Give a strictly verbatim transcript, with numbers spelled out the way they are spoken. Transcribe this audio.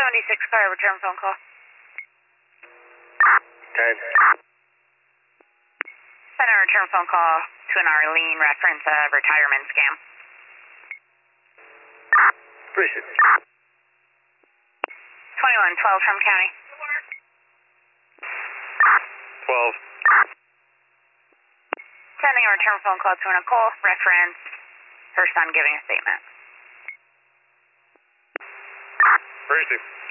seventy-six car, return phone call. ten. Send a return phone call to an Arlene reference uh, retirement scam. Appreciate it. twenty-one twelve from county. twelve. Sending a return phone call to Nicole, reference her son giving a statement. Appreciate it.